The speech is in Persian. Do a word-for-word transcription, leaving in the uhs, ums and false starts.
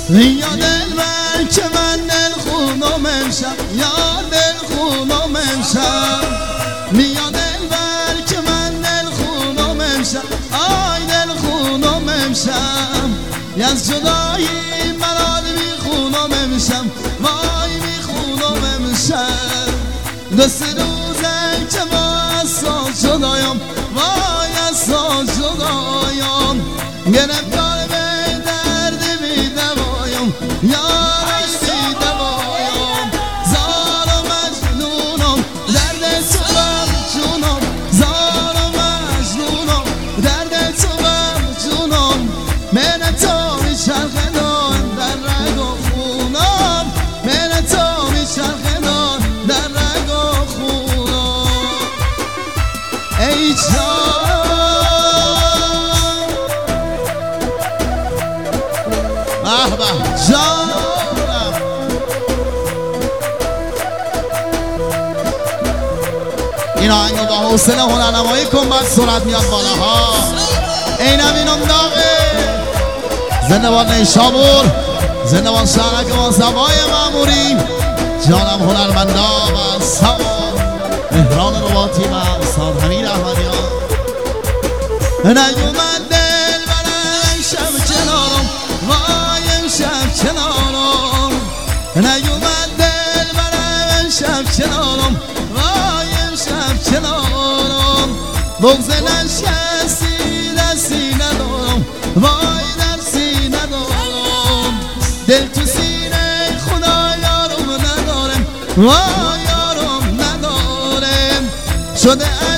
یا دلبر که من دل خونم امشب، یا دل خونم امشب، یا دلبر که من دل خونم امشب، آی دل خونم امشب، از جدایی مراد میخونم امشب، وای میخونم امشب. دو سه روزه که ما از سال جدایم، وای از سال جدایم، گرفتار به درد بی دوایم، یارش بی دوایم، زار و مجنونم درد تو بر جونم، زار و مجنونم درد تو بر جونم، من تو میچرخدان در رگ و خونم، من تو میچرخدان در رگ و خونم. ای جان احبه جانم، این آهنگو با حوصله هنرنمایی کن، بعد سرعت میاد بالاها. اینم اینم داغه. زنده باد نیشابور، زنده باد شهرک ما زبای معموری، جانم هنرمندا و سوار مهران رباطی و استاد حمید احمدیان. نیومد دل برم شب کنارم، وای امشب کنارم، نیومد دل برم شب کنارم، وای امشب کنارم، بغض نشستی دستی ندارم، وای درسی ندارم، دل تو سینه خدا یارم ندارم، وای یارم ندارم، شده